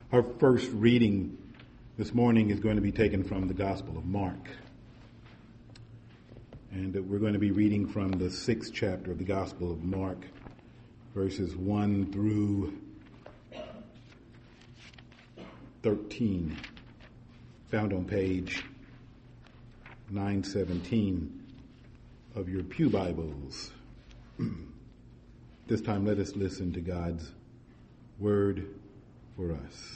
Our first reading this morning is going to be taken from the Gospel of Mark. And we're going to be reading from the 6th chapter of the Gospel of Mark, verses 1 through 13, found on page 917 of your pew Bibles. This time let us listen to God's word for us.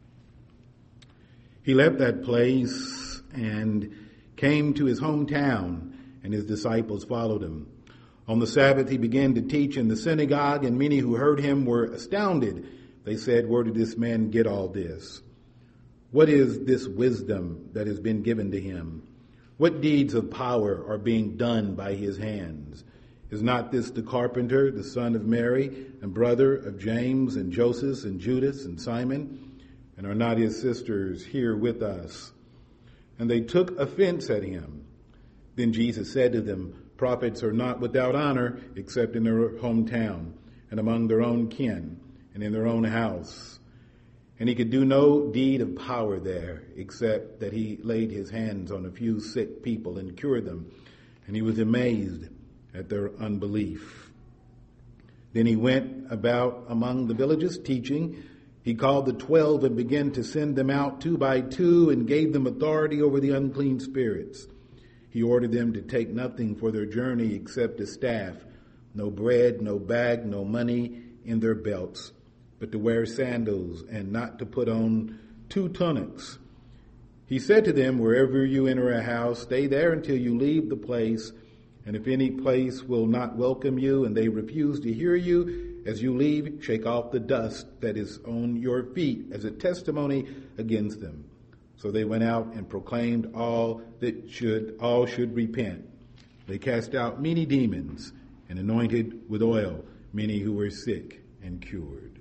He left that place and came to his hometown, and his disciples followed him. On the Sabbath he began to teach in the synagogue, and many who heard him were astounded. They said, "Where did this man get all this? What is this wisdom that has been given to him? What deeds of power are being done by his hands? Is not this the carpenter, the son of Mary, and brother of James and Joseph and Judas and Simon? And are not his sisters here with us?" And they took offense at him. Then Jesus said to them, "Prophets are not without honor except in their hometown and among their own kin and in their own house." And he could do no deed of power there except that he laid his hands on a few sick people and cured them. And he was amazed at their unbelief. Then he went about among the villages teaching. He called the 12 and began to send them out 2 by 2 and gave them authority over the unclean spirits. He ordered them to take nothing for their journey except a staff, no bread, no bag, no money in their belts, but to wear sandals and not to put on 2 tunics. He said to them, "Wherever you enter a house, stay there until you leave the place. And if any place will not welcome you and they refuse to hear you, as you leave, shake off the dust that is on your feet as a testimony against them." So they went out and proclaimed all should repent. They cast out many demons and anointed with oil many who were sick and cured.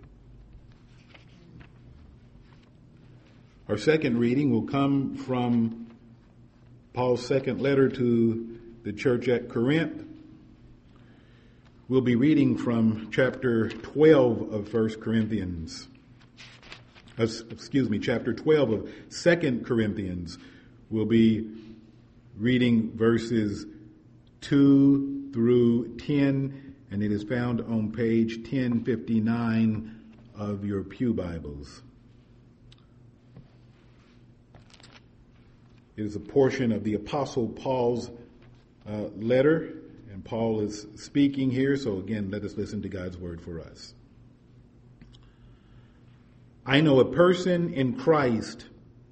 Our second reading will come from Paul's second letter to the church at Corinth. We'll be reading from chapter 12 of 1 Corinthians. Chapter 12 of 2 Corinthians. We'll be reading verses 2 through 10, and it is found on page 1059 of your pew Bibles. It is a portion of the Apostle Paul's letter, and Paul is speaking here, so again, let us listen to God's word for us. "I know a person in Christ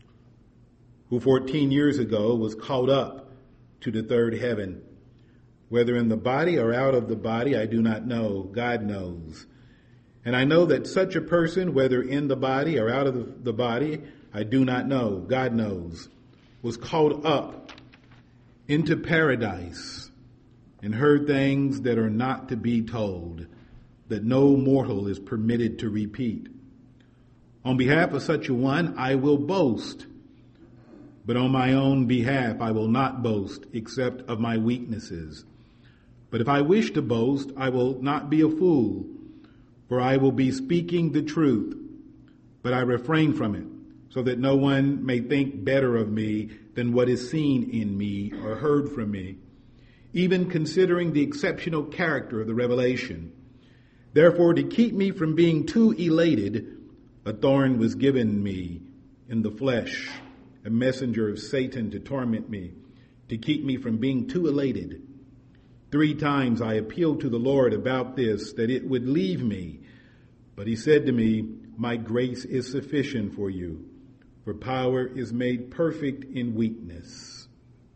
who 14 years ago was caught up to the third heaven. Whether in the body or out of the body, I do not know. God knows. And I know that such a person, whether in the body or out of the body, I do not know. God knows. Was caught up into paradise and heard things that are not to be told, that no mortal is permitted to repeat. On behalf of such a one, I will boast, but on my own behalf, I will not boast except of my weaknesses. But if I wish to boast, I will not be a fool, for I will be speaking the truth, but I refrain from it, so that no one may think better of me than what is seen in me or heard from me, even considering the exceptional character of the revelation. Therefore, to keep me from being too elated, a thorn was given me in the flesh, a messenger of Satan to torment me, to keep me from being too elated. 3 times I appealed to the Lord about this, that it would leave me. But he said to me, my grace is sufficient for you, for power is made perfect in weakness.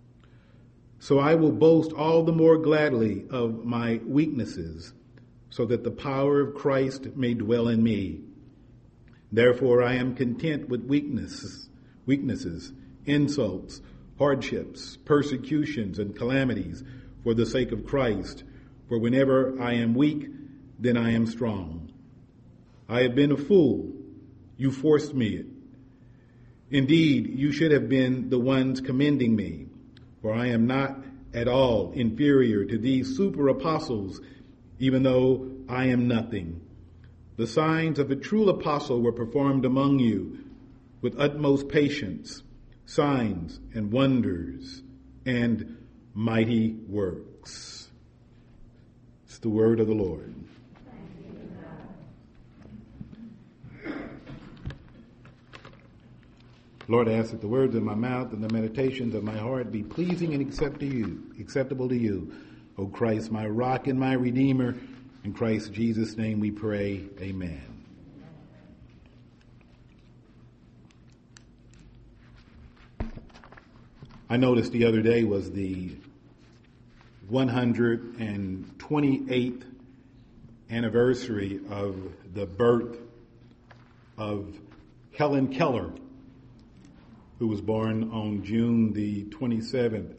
So I will boast all the more gladly of my weaknesses, so that the power of Christ may dwell in me. Therefore I am content with weaknesses, insults, hardships, persecutions, and calamities for the sake of Christ. For whenever I am weak, then I am strong. I have been a fool. You forced me. Indeed, you should have been the ones commending me, for I am not at all inferior to these super apostles, even though I am nothing. The signs of a true apostle were performed among you with utmost patience, signs and wonders and mighty works. It's the word of the Lord. Lord, I ask that the words of my mouth and the meditations of my heart be pleasing and acceptable to you, O Christ, my rock and my redeemer. In Christ Jesus' name we pray, amen. I noticed the other day was the 128th anniversary of the birth of Helen Keller, who was born on June the 27th,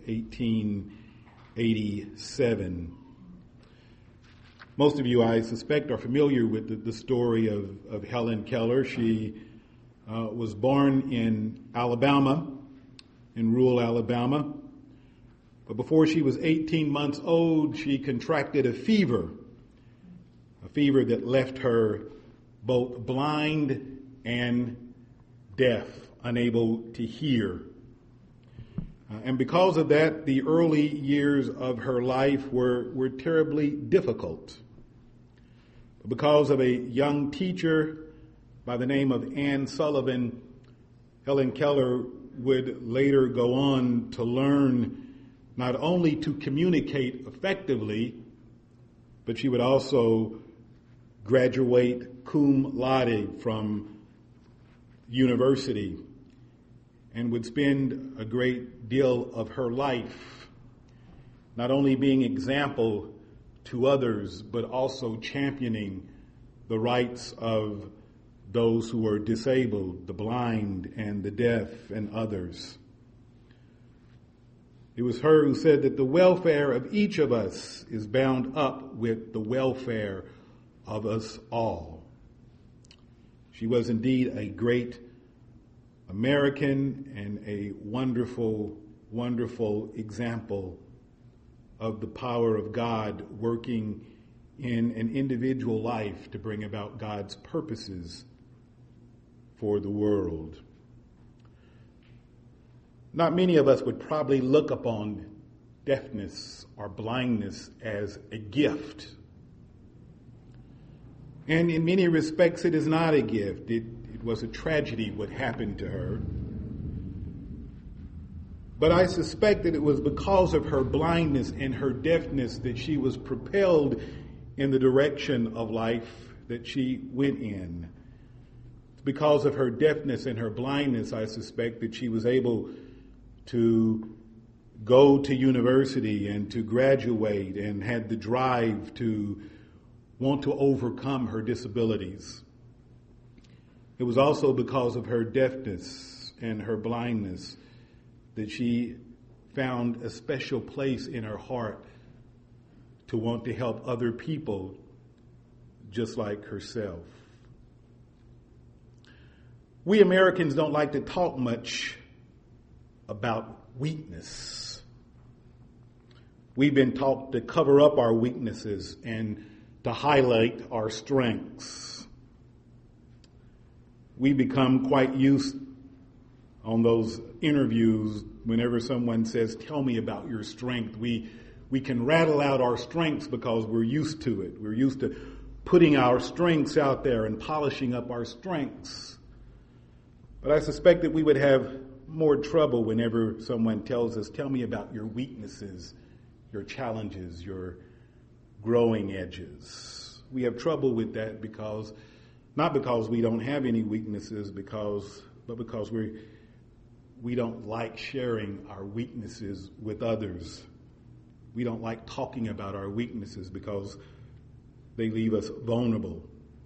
1887. Most of you, I suspect, are familiar with the story of Helen Keller. She was born in Alabama, in rural Alabama. But before she was 18 months old, she contracted a fever that left her both blind and deaf, unable to hear. And because of that, the early years of her life were terribly difficult. Because of a young teacher by the name of Anne Sullivan, Helen Keller would later go on to learn not only to communicate effectively, but she would also graduate cum laude from university and would spend a great deal of her life not only being example to others, but also championing the rights of those who are disabled, the blind and the deaf and others. It was her who said that the welfare of each of us is bound up with the welfare of us all. She was indeed a great American and a wonderful, wonderful example of the power of God working in an individual life to bring about God's purposes for the world. Not many of us would probably look upon deafness or blindness as a gift. And in many respects, it is not a gift. It was a tragedy what happened to her. But I suspect that it was because of her blindness and her deafness that she was propelled in the direction of life that she went in. It's because of her deafness and her blindness, I suspect, that she was able to go to university and to graduate and had the drive to want to overcome her disabilities. It was also because of her deafness and her blindness that she found a special place in her heart to want to help other people just like herself. We Americans don't like to talk much about weakness. We've been taught to cover up our weaknesses and to highlight our strengths. We become quite used on those interviews whenever someone says, "Tell me about your strength." We can rattle out our strengths because we're used to it. We're used to putting our strengths out there and polishing up our strengths. But I suspect that we would have more trouble whenever someone tells us, "Tell me about your weaknesses, your challenges, your growing edges." We have trouble with that because, not because we don't have any weaknesses, but because we don't like sharing our weaknesses with others. We don't like talking about our weaknesses because they leave us vulnerable.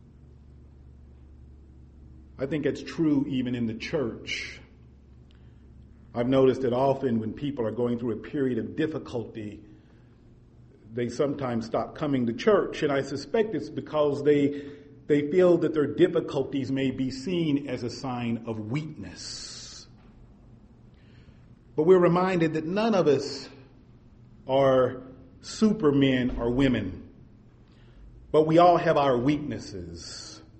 I think it's true even in the church. I've noticed that often when people are going through a period of difficulty, they sometimes stop coming to church, and I suspect it's because they feel that their difficulties may be seen as a sign of weakness. But we're reminded that none of us are supermen or women, but we all have our weaknesses.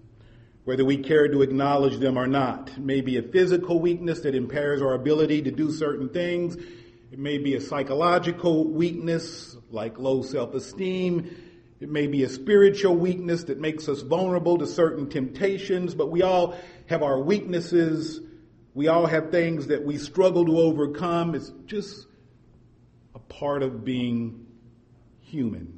whether we care to acknowledge them or not. It may be a physical weakness that impairs our ability to do certain things. It may be a psychological weakness like low self-esteem. It may be a spiritual weakness that makes us vulnerable to certain temptations, but we all have our weaknesses. We all have things that we struggle to overcome. It's just a part of being human.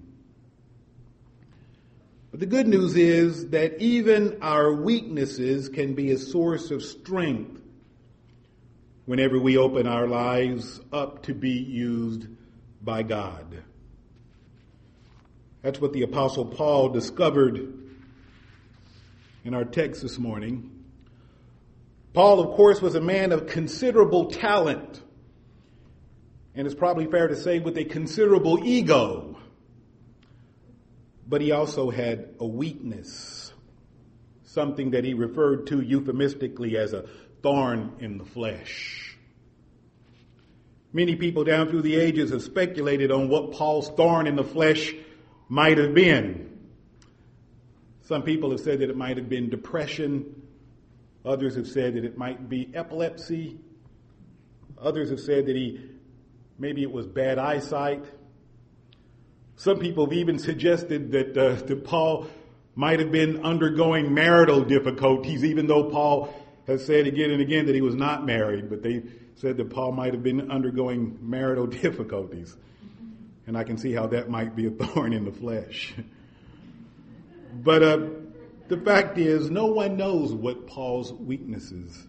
But the good news is that even our weaknesses can be a source of strength whenever we open our lives up to be used by God. That's what the Apostle Paul discovered in our text this morning. Paul, of course, was a man of considerable talent, and it's probably fair to say with a considerable ego. But he also had a weakness, something that he referred to euphemistically as a thorn in the flesh. Many people down through the ages have speculated on what Paul's thorn in the flesh might have been. Some people have said that it might have been depression. Others have said that it might be epilepsy. Others have said that maybe it was bad eyesight. Some people have even suggested that Paul might have been undergoing marital difficulties, even though Paul has said again and again that he was not married. But they said that Paul might have been undergoing marital difficulties. And I can see how that might be a thorn in the flesh. But the fact is, no one knows what Paul's weakness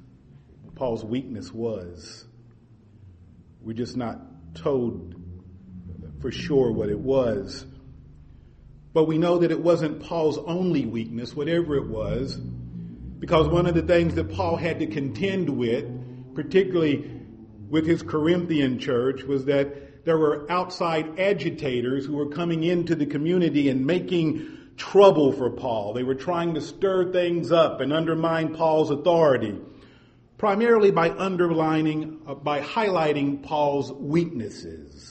was. We're just not told for sure what it was. But we know that it wasn't Paul's only weakness, whatever it was, because one of the things that Paul had to contend with, particularly with his Corinthian church, was that there were outside agitators who were coming into the community and making trouble for Paul. They were trying to stir things up and undermine Paul's authority, primarily by highlighting Paul's weaknesses.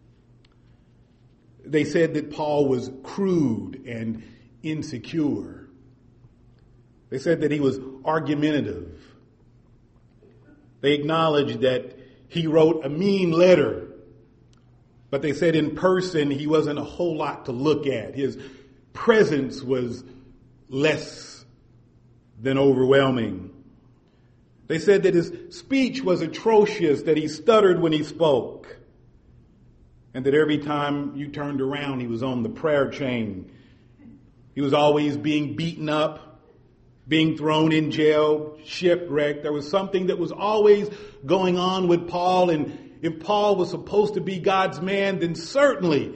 They said that Paul was crude and insecure. They said that he was argumentative. They acknowledged that he wrote a mean letter, but they said in person he wasn't a whole lot to look at. His presence was less than overwhelming. They said that his speech was atrocious, that he stuttered when he spoke, and that every time you turned around, he was on the prayer chain. He was always being beaten up, being thrown in jail, shipwrecked. There was something that was always going on with Paul, and if Paul was supposed to be God's man, then certainly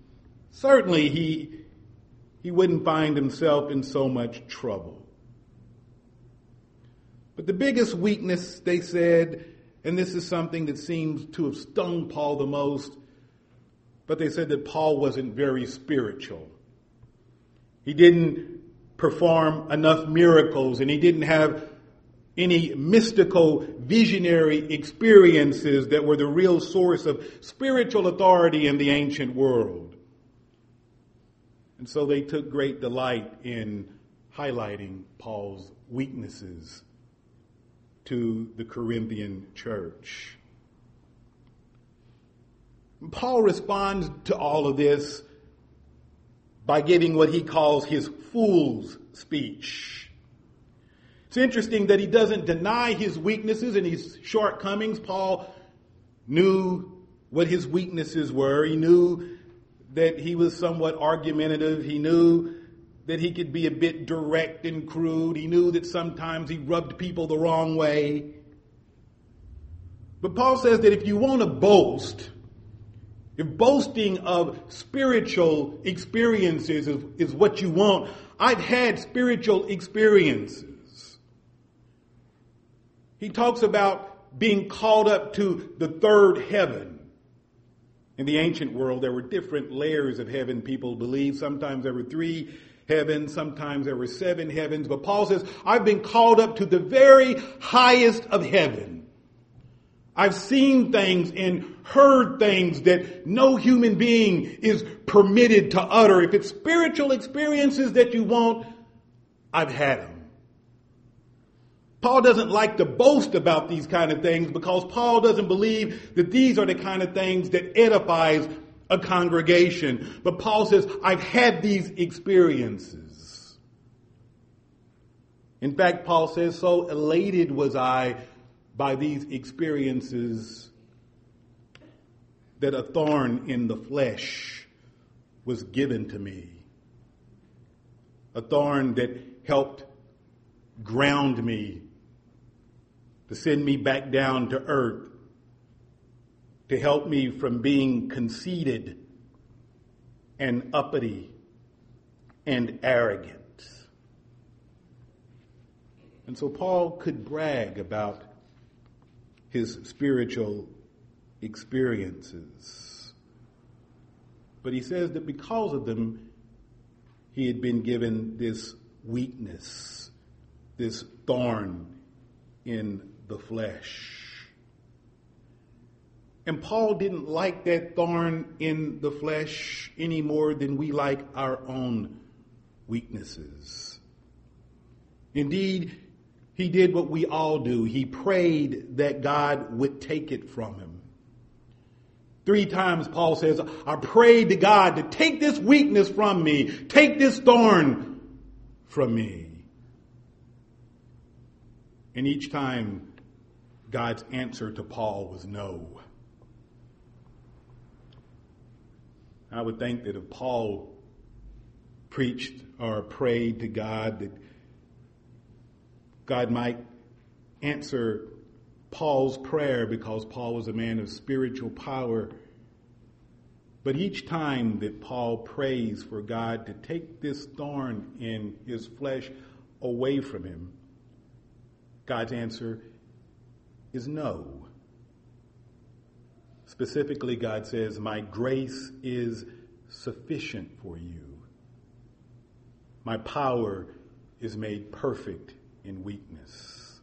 he wouldn't find himself in so much trouble. But the biggest weakness, they said, and this is something that seems to have stung Paul the most, but they said that Paul wasn't very spiritual. He didn't perform enough miracles, and he didn't have any mystical, visionary experiences that were the real source of spiritual authority in the ancient world. And so they took great delight in highlighting Paul's weaknesses to the Corinthian church. Paul responds to all of this by giving what he calls his fool's speech. It's interesting that he doesn't deny his weaknesses and his shortcomings. Paul knew what his weaknesses were. He knew that he was somewhat argumentative. He knew that he could be a bit direct and crude. He knew that sometimes he rubbed people the wrong way. But Paul says that if you want to boast, if boasting of spiritual experiences is what you want, I've had spiritual experiences. He talks about being called up to the third heaven. In the ancient world, there were different layers of heaven, people believe. Sometimes there were 3 heavens, sometimes there were 7 heavens. But Paul says, I've been called up to the very highest of heaven. I've seen things and heard things that no human being is permitted to utter. If it's spiritual experiences that you want, I've had them. Paul doesn't like to boast about these kind of things because Paul doesn't believe that these are the kind of things that edifies a congregation. But Paul says, I've had these experiences. In fact, Paul says, so elated was I by these experiences that a thorn in the flesh was given to me. A thorn that helped ground me, to send me back down to earth, to help me from being conceited and uppity and arrogant. And so Paul could brag about his spiritual experiences. But he says that because of them, he had been given this weakness, this thorn in the flesh. And Paul didn't like that thorn in the flesh any more than we like our own weaknesses. Indeed, he did what we all do. He prayed that God would take it from him. 3 times Paul says, I prayed to God to take this weakness from me, take this thorn from me. And each time God's answer to Paul was no. I would think that if Paul preached or prayed to God, that God might answer Paul's prayer because Paul was a man of spiritual power. But each time that Paul prays for God to take this thorn in his flesh away from him, God's answer is no. Specifically, God says, my grace is sufficient for you. My power is made perfect in weakness.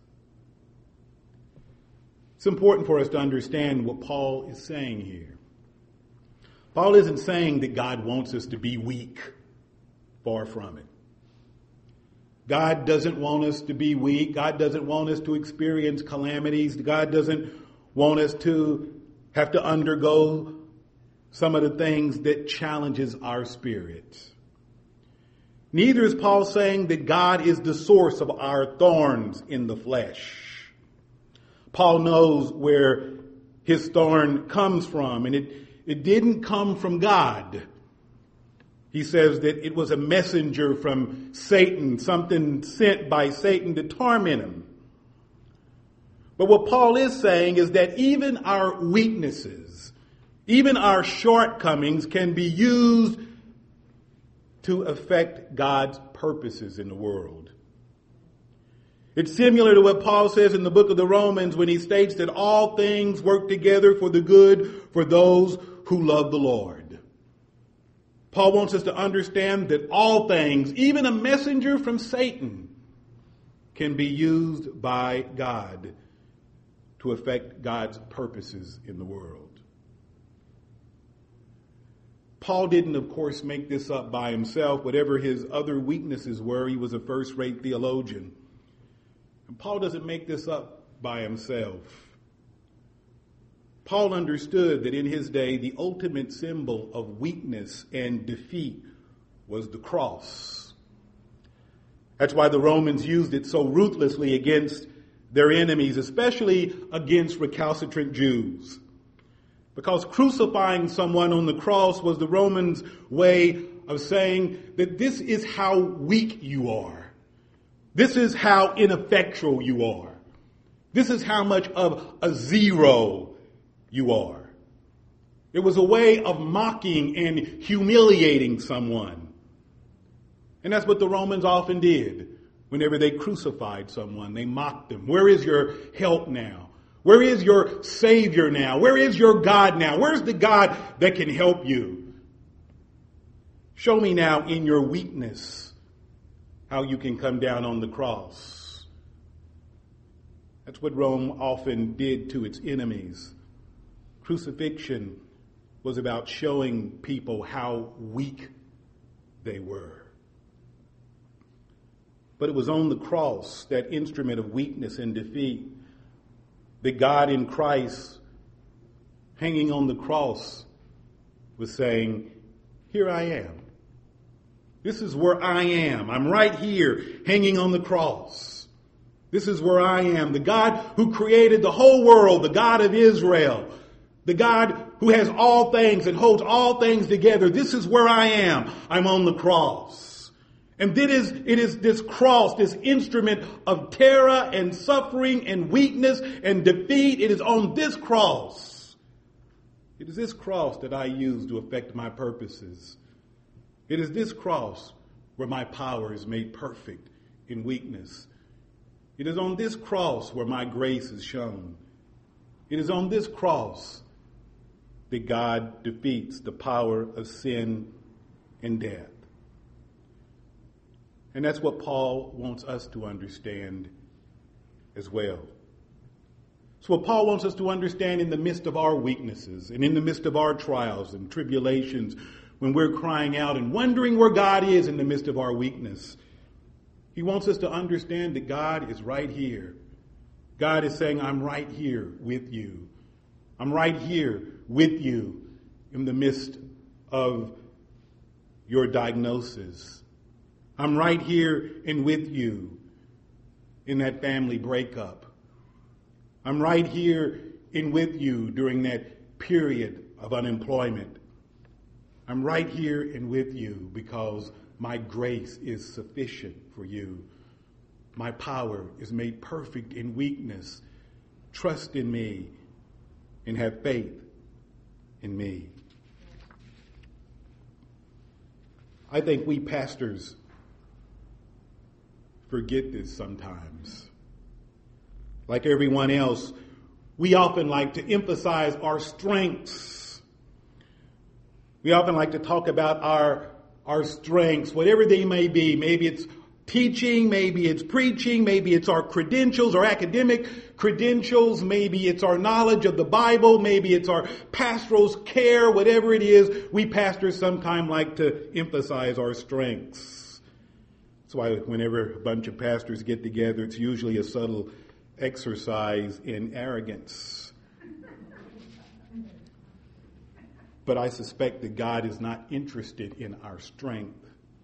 It's important for us to understand what Paul is saying here. Paul isn't saying that God wants us to be weak. Far from it. God doesn't want us to be weak. God doesn't want us to experience calamities. God doesn't want us to have to undergo some of the things that challenges our spirit. Neither is Paul saying that God is the source of our thorns in the flesh. Paul knows where his thorn comes from, and it didn't come from God. He says that it was a messenger from Satan, something sent by Satan to torment him. But what Paul is saying is that even our weaknesses, even our shortcomings can be used to affect God's purposes in the world. It's similar to what Paul says in the book of the Romans when he states that all things work together for the good for those who love the Lord. Paul wants us to understand that all things, even a messenger from Satan, can be used by God to affect God's purposes in the world. Paul didn't, of course, make this up by himself. Whatever his other weaknesses were, he was a first-rate theologian. And Paul doesn't make this up by himself. Paul understood that in his day, the ultimate symbol of weakness and defeat was the cross. That's why the Romans used it so ruthlessly against their enemies, especially against recalcitrant Jews. Because crucifying someone on the cross was the Romans' way of saying that this is how weak you are. This is how ineffectual you are. This is how much of a zero you are. It was a way of mocking and humiliating someone. And that's what the Romans often did whenever they crucified someone. They mocked them. Where is your help now? Where is your Savior now? Where is your God now? Where's the God that can help you? Show me now in your weakness how you can come down on the cross. That's what Rome often did to its enemies. Crucifixion was about showing people how weak they were. But it was on the cross, that instrument of weakness and defeat, that God in Christ, hanging on the cross, was saying, here I am. This is where I am. I'm right here, hanging on the cross. This is where I am. The God who created the whole world, the God of Israel, the God who has all things and holds all things together. This is where I am. I'm on the cross. And it is this cross, this instrument of terror and suffering and weakness and defeat. It is on this cross. It is this cross that I use to effect my purposes. It is this cross where my power is made perfect in weakness. It is on this cross where my grace is shown. It is on this cross that God defeats the power of sin and death. And that's what Paul wants us to understand as well. So what Paul wants us to understand in the midst of our weaknesses and in the midst of our trials and tribulations, when we're crying out and wondering where God is in the midst of our weakness, he wants us to understand that God is right here. God is saying, I'm right here with you. I'm right here with you in the midst of your diagnosis. I'm right here and with you in that family breakup. I'm right here and with you during that period of unemployment. I'm right here and with you because my grace is sufficient for you. My power is made perfect in weakness. Trust in me and have faith in me. I think we pastors forget this sometimes. Like everyone else, we often like to emphasize our strengths. We often like to talk about our strengths, whatever they may be. Maybe it's teaching, maybe it's preaching, maybe it's our credentials, our academic credentials, maybe it's our knowledge of the Bible, maybe it's our pastoral care, whatever it is, we pastors sometimes like to emphasize our strengths. That's why whenever a bunch of pastors get together, it's usually a subtle exercise in arrogance. But I suspect that God is not interested in our strength.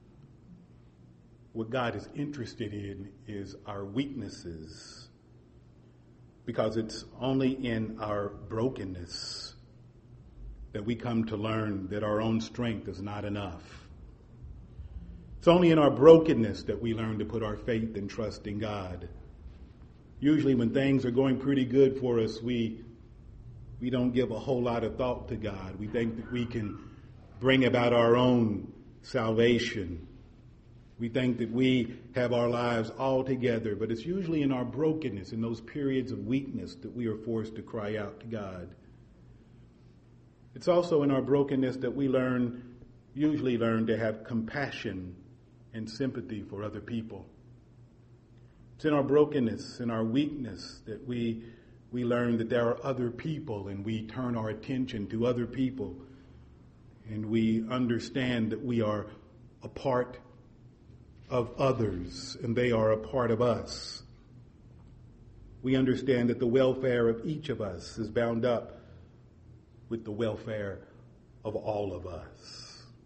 What God is interested in is our weaknesses. Because it's only in our brokenness that we come to learn that our own strength is not enough. It's only in our brokenness that we learn to put our faith and trust in God. Usually when things are going pretty good for us, we don't give a whole lot of thought to God. We think that we can bring about our own salvation. We think that we have our lives all together, but it's usually in our brokenness, in those periods of weakness, that we are forced to cry out to God. It's also in our brokenness that we usually learn to have compassion and sympathy for other people. It's in our brokenness, in our weakness, that we learn that there are other people, and we turn our attention to other people, and we understand that we are a part of others, and they are a part of us. We understand that the welfare of each of us is bound up with the welfare of all of us.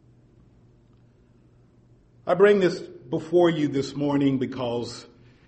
I bring this before you this morning because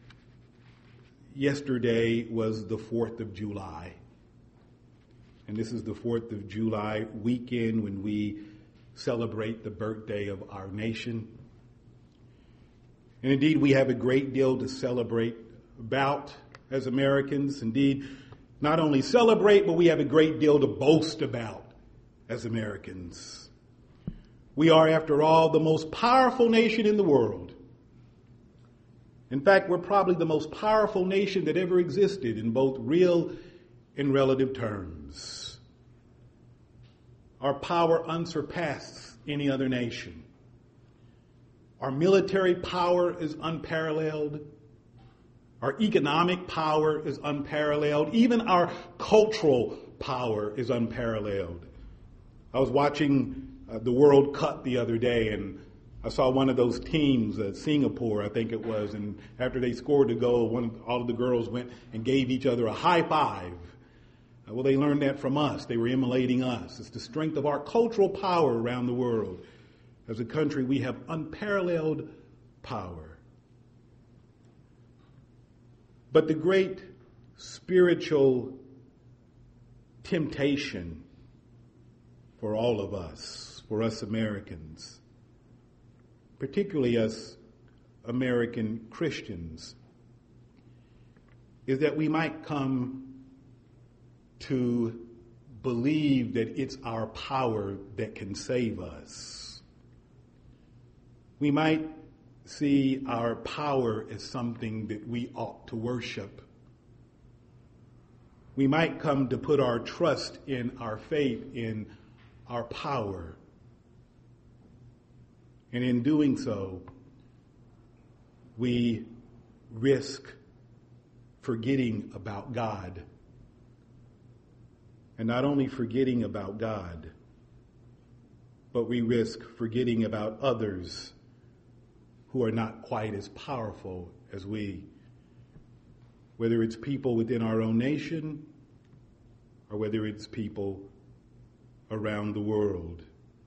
yesterday was the 4th of July. And this is the 4th of July weekend when we celebrate the birthday of our nation. And indeed, we have a great deal to celebrate about as Americans. Indeed, not only celebrate, but we have a great deal to boast about as Americans. We are, after all, the most powerful nation in the world. In fact, we're probably the most powerful nation that ever existed in both real and relative terms. Our power unsurpassed any other nation. Our military power is unparalleled. Our economic power is unparalleled. Even our cultural power is unparalleled. I was watching the World Cup the other day, and I saw one of those teams, Singapore, I think it was, and after they scored the goal, all of the girls went and gave each other a high five. Well, they learned that from us. They were emulating us. It's the strength of our cultural power around the world. As a country, we have unparalleled power. But the great spiritual temptation for all of us, for us Americans, particularly us American Christians, is that we might come to believe that it's our power that can save us. We might see our power as something that we ought to worship. We might come to put our trust in our faith in our power. And in doing so, we risk forgetting about God. And not only forgetting about God, but we risk forgetting about others who are not quite as powerful as we. Whether it's people within our own nation or whether it's people around the world.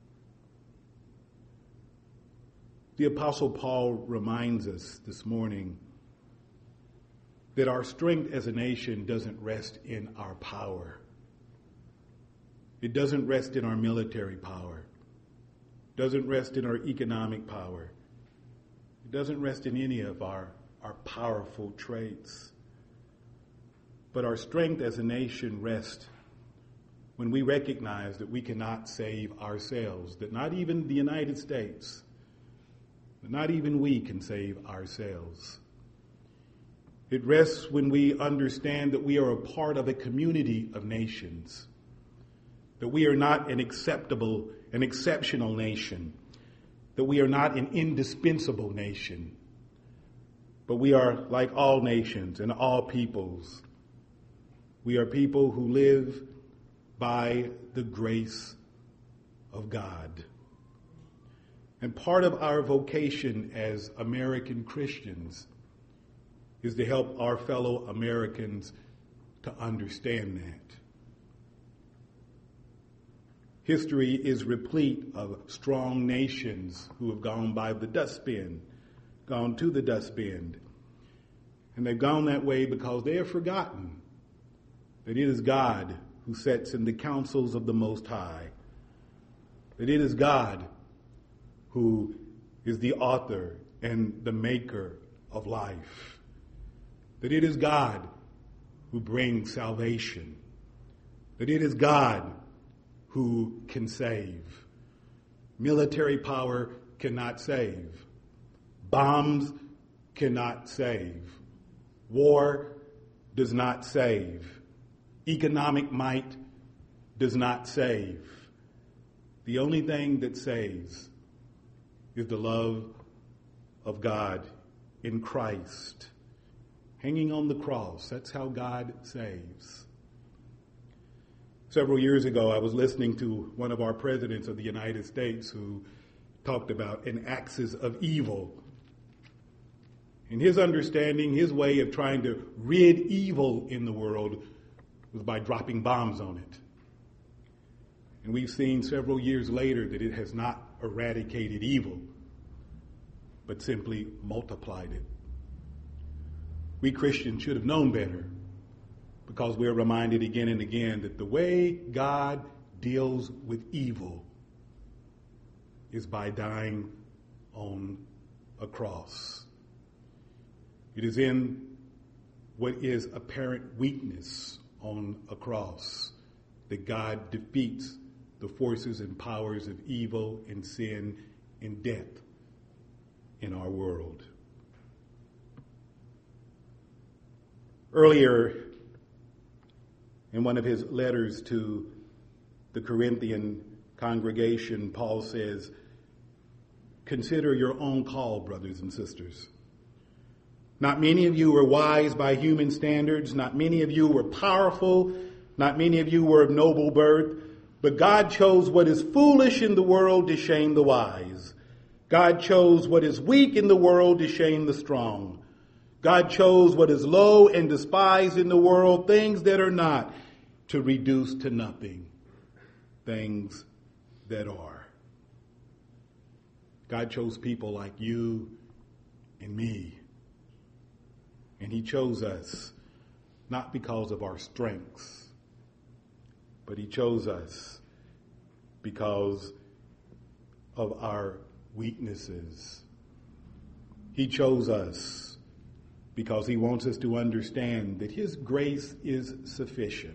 The Apostle Paul reminds us this morning that our strength as a nation doesn't rest in our power. It doesn't rest in our military power. It doesn't rest in our economic power. It doesn't rest in any of our powerful traits. But our strength as a nation rests when we recognize that we cannot save ourselves, that not even the United States, that not even we can save ourselves. It rests when we understand that we are a part of a community of nations, that we are not an exceptional nation, that we are not an indispensable nation, but we are like all nations and all peoples. We are people who live by the grace of God. And part of our vocation as American Christians is to help our fellow Americans to understand that. History is replete of strong nations who have gone to the dustbin. And they've gone that way because they have forgotten that it is God who sits in the councils of the Most High. That it is God who is the author and the maker of life. That it is God who brings salvation. That it is God who can save. Military power cannot save. Bombs cannot save. War does not save. Economic might does not save. The only thing that saves is the love of God in Christ. Hanging on the cross, that's how God saves. Several years ago, I was listening to one of our presidents of the United States who talked about an axis of evil. And his understanding, his way of trying to rid evil in the world was by dropping bombs on it. And we've seen several years later that it has not eradicated evil, but simply multiplied it. We Christians should have known better, because we're reminded again and again that the way God deals with evil is by dying on a cross. It is in what is apparent weakness on a cross that God defeats the forces and powers of evil and sin and death in our world. Earlier, in one of his letters to the Corinthian congregation, Paul says, "Consider your own call, brothers and sisters. Not many of you were wise by human standards. Not many of you were powerful. Not many of you were of noble birth. But God chose what is foolish in the world to shame the wise. God chose what is weak in the world to shame the strong. God chose what is low and despised in the world, things that are not, to reduce to nothing things that are. God chose people like you and me. And he chose us not because of our strengths, but he chose us because of our weaknesses. He chose us because he wants us to understand that his grace is sufficient.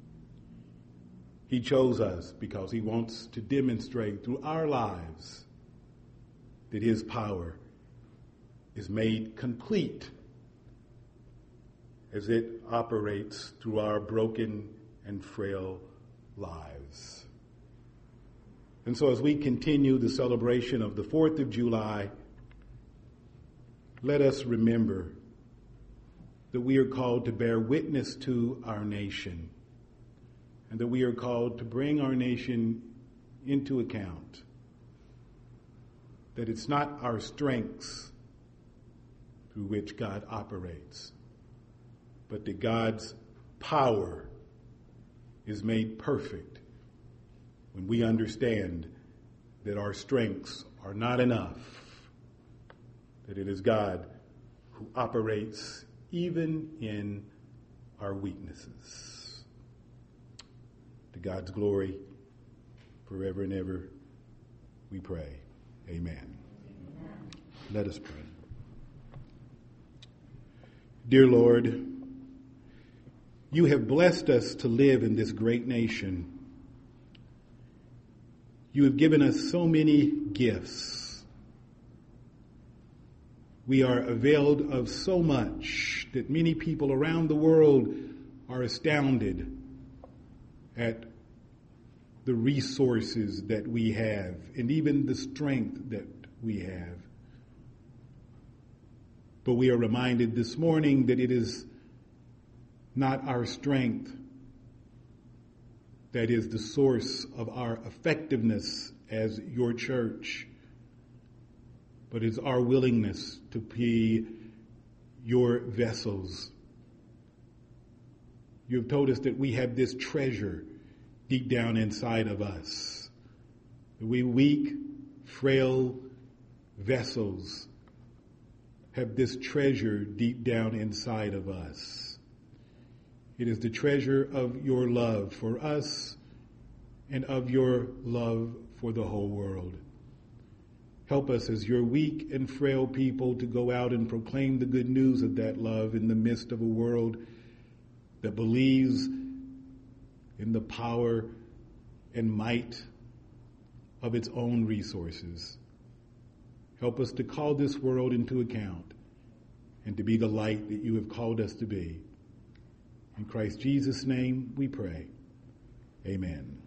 He chose us because he wants to demonstrate through our lives that his power is made complete as it operates through our broken and frail lives. And so as we continue the celebration of the 4th of July, let us remember that we are called to bear witness to our nation, and that we are called to bring our nation into account, that it's not our strengths through which God operates, but that God's power is made perfect when we understand that our strengths are not enough, that it is God who operates even in our weaknesses. To God's glory, forever and ever, we pray. Amen. Let us pray. Dear Lord, you have blessed us to live in this great nation. You have given us so many gifts. We are availed of so much that many people around the world are astounded at the resources that we have and even the strength that we have. But we are reminded this morning that it is not our strength that is the source of our effectiveness as your church, but it's our willingness to be your vessels. You have told us that we have this treasure deep down inside of us. We weak, frail vessels have this treasure deep down inside of us. It is the treasure of your love for us and of your love for the whole world. Help us as your weak and frail people to go out and proclaim the good news of that love in the midst of a world that believes in the power and might of its own resources. Help us to call this world into account and to be the light that you have called us to be. In Christ Jesus' name we pray. Amen.